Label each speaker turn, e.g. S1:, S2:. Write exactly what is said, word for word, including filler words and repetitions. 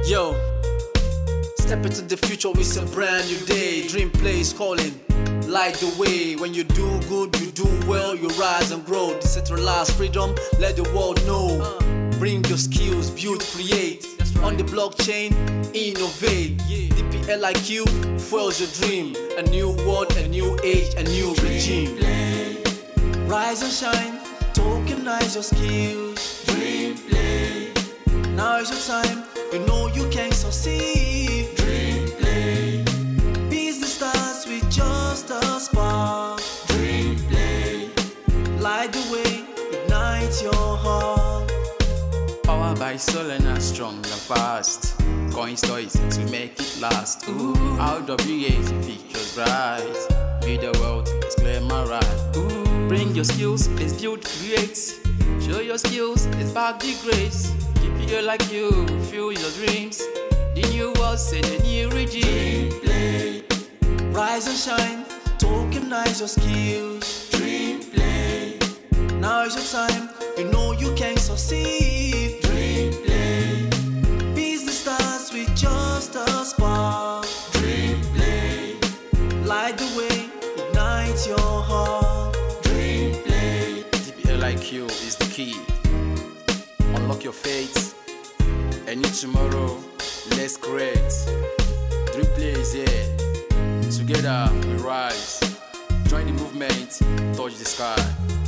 S1: Yo, step into the future with a brand new day. Dream Play is calling, light the way. When you do good, you do well, you rise and grow. Decentralized freedom, let the world know. Bring your skills, build, create. On the blockchain, innovate. D P L I Q fuels your dream. A new world, a new age, a new regime. Rise and shine, tokenize your skills. Dream Play. Now is your time, you know you can succeed. Dream Play. Business starts with just a spark. Dream Play. Light the way, ignite your heart.
S2: Powered by Solana, strong and fast. Coin stories to make it last. Ooh, R W A features bright. Be the world, it's glamorized. Ooh, bring your skills, let's build, create. Show your skills, let's back the grace. Keep it like you, feel your dreams. The new world, say the new regime.
S1: Dream Play. Rise and shine, tokenize your skills. Dream Play. Now is your time, you know you can succeed. Dream Play. Business starts with just a spark. Dream Play. Light the way, ignite your heart. Dream Play.
S2: D P L I Q is the key. Unlock your fate. A new tomorrow, let's create. Dream Play is here. Together we rise. Join the movement, touch the sky.